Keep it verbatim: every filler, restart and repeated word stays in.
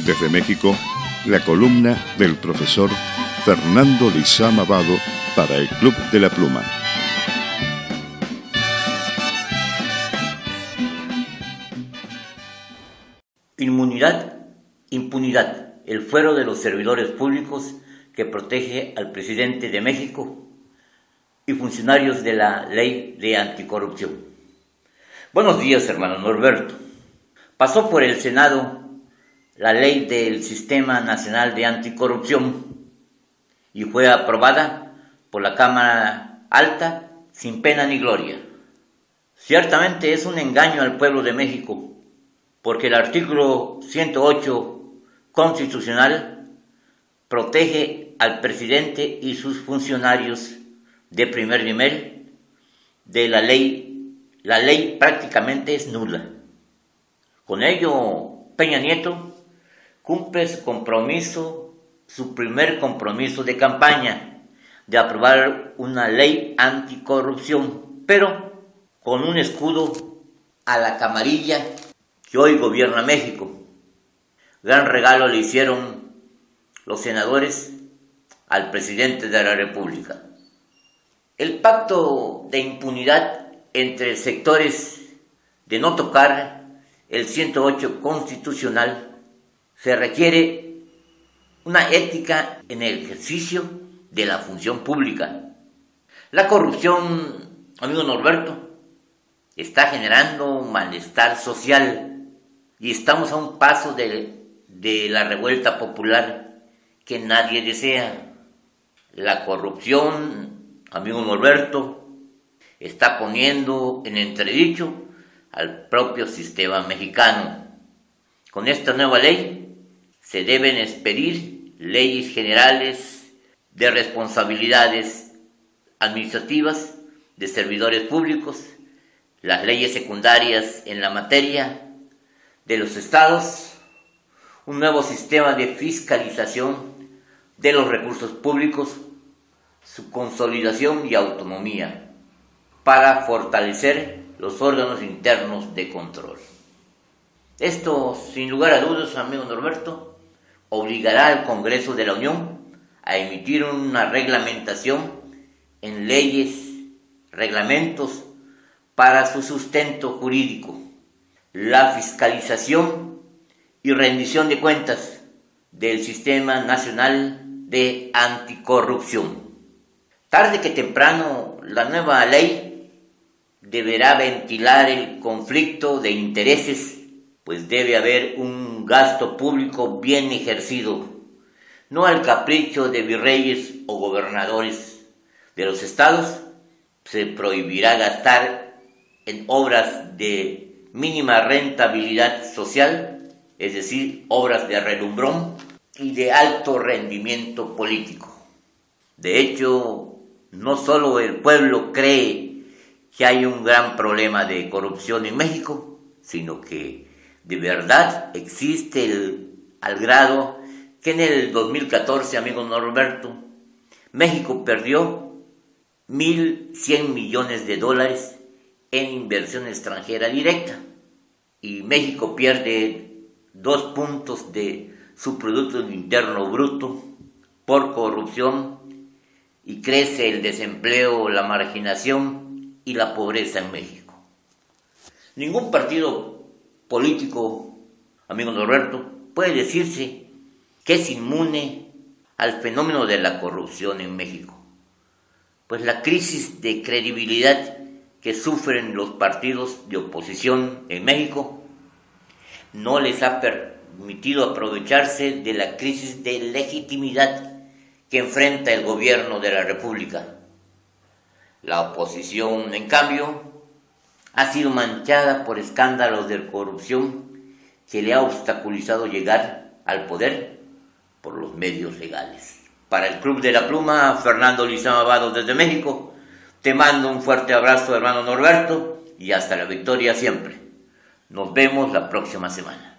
Desde México, la columna del profesor Fernando Lizama Vado para el Club de la Pluma. Inmunidad, impunidad, el fuero de los servidores públicos que protege al presidente de México y funcionarios de la ley de anticorrupción. Buenos días, hermano Norberto. Pasó por el Senado la ley del Sistema Nacional de Anticorrupción y fue aprobada por la Cámara Alta sin pena ni gloria. Ciertamente es un engaño al pueblo de México, porque el artículo ciento ocho constitucional protege al presidente y sus funcionarios de primer nivel de la ley. La ley prácticamente es nula. Con ello, Peña Nieto cumple su compromiso, su primer compromiso de campaña, de aprobar una ley anticorrupción, pero con un escudo a la camarilla que hoy gobierna México. Gran regalo le hicieron los senadores al presidente de la República. El pacto de impunidad entre sectores de no tocar el ciento ocho constitucional, se requiere una ética en el ejercicio de la función pública. La corrupción, amigo Norberto, está generando un malestar social y estamos a un paso de, de la revuelta popular que nadie desea. La corrupción, amigo Norberto, está poniendo en entredicho al propio sistema mexicano. Con esta nueva ley se deben expedir leyes generales de responsabilidades administrativas de servidores públicos, las leyes secundarias en la materia de los estados, un nuevo sistema de fiscalización de los recursos públicos, su consolidación y autonomía, para fortalecer los órganos internos de control. Esto, sin lugar a dudas, amigo Norberto, obligará al Congreso de la Unión a emitir una reglamentación en leyes, reglamentos para su sustento jurídico, la fiscalización y rendición de cuentas del Sistema Nacional de Anticorrupción. Tarde que temprano, la nueva ley deberá ventilar el conflicto de intereses, pues debe haber un gasto público bien ejercido, no al capricho de virreyes o gobernadores de los estados. Se prohibirá gastar en obras de mínima rentabilidad social, es decir, obras de relumbrón y de alto rendimiento político. De hecho, no solo el pueblo cree que hay un gran problema de corrupción en México, sino que de verdad existe el, al grado que en el dos mil catorce, amigo Norberto, México perdió mil cien millones de dólares en inversión extranjera directa y México pierde dos puntos de su Producto Interno Bruto por corrupción y crece el desempleo, la marginación y la pobreza en México. Ningún partido político, amigo Norberto, puede decirse que es inmune al fenómeno de la corrupción en México, pues la crisis de credibilidad que sufren los partidos de oposición en México no les ha permitido aprovecharse de la crisis de legitimidad que enfrenta el gobierno de la República. La oposición, en cambio, ha sido manchada por escándalos de corrupción que le ha obstaculizado llegar al poder por los medios legales. Para el Club de la Pluma, Fernando Lizama Vado desde México, te mando un fuerte abrazo, hermano Norberto, y hasta la victoria siempre. Nos vemos la próxima semana.